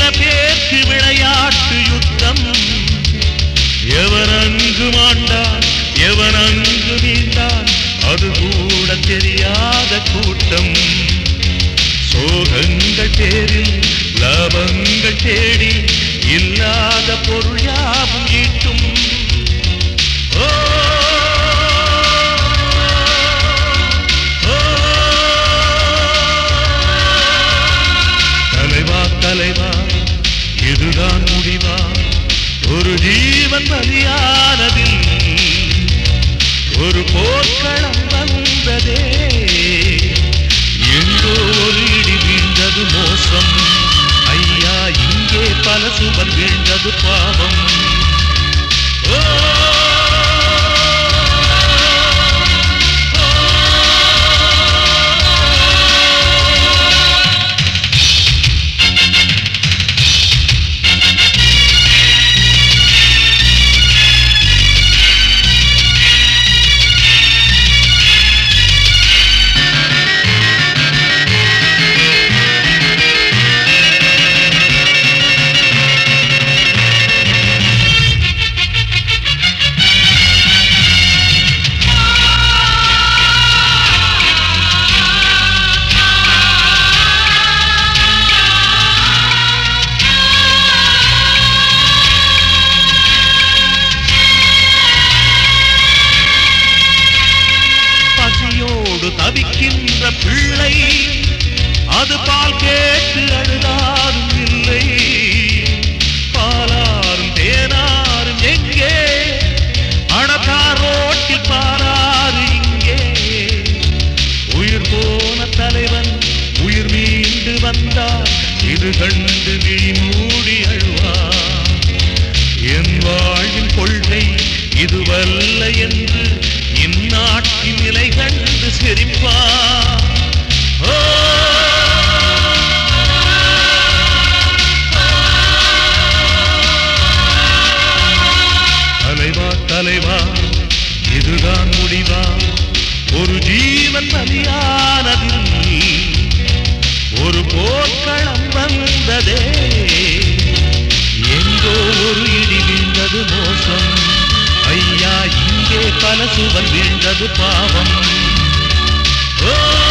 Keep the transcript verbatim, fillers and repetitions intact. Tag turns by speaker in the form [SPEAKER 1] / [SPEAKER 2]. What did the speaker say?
[SPEAKER 1] பேருக்கு விளையாட்டு யுத்தம். எவன் அங்கு மாண்டான் எவன் அங்கு மீண்டான் அது கூட தெரியாத கூட்டம். சோகங்கள் பேரில் லாபங்கள் தேடி இல்லாத பொருள் யாவும் ஈட்டும். தலைவா தலைவா இதுதான் முடிவா? ஒரு ஜீவன் பலியானதில் ஒரு போர்க்களம் வந்ததே. எங்கோ ஒரு இடி வீழ்ந்தது மோசம். ஐயா இங்கே பல சுவர் வீழ்ந்தது பாவம். தவிக்கின்ற பிள்ளை அது பால் கேட்டு அழுதாரும் இல்லை. பாலாரும் தேனாரும் எங்கே? அடத்தார் ரோட்டில் பாராறு இங்கே. உயிர் போன தலைவன் உயிர் மீண்டு வந்தார். இது கண்டு விழி மூடி அழுவார். என் வாழ்வின் கொள்கை இதுவல்ல என்று இந்நாட்டின் நிலை கண்டு சிரிப்பார். தலைவா தலைவா இதுதான் முடிவா? ஒரு ஜீவன் பலியானதில் ஒரு போர்க்களம் வந்ததே. எங்கோ ஒரு இடி வீழ்ந்தது மோசம். ஐயா இங்கே பல சுவர் வீழ்ந்தது பாவம். ஓ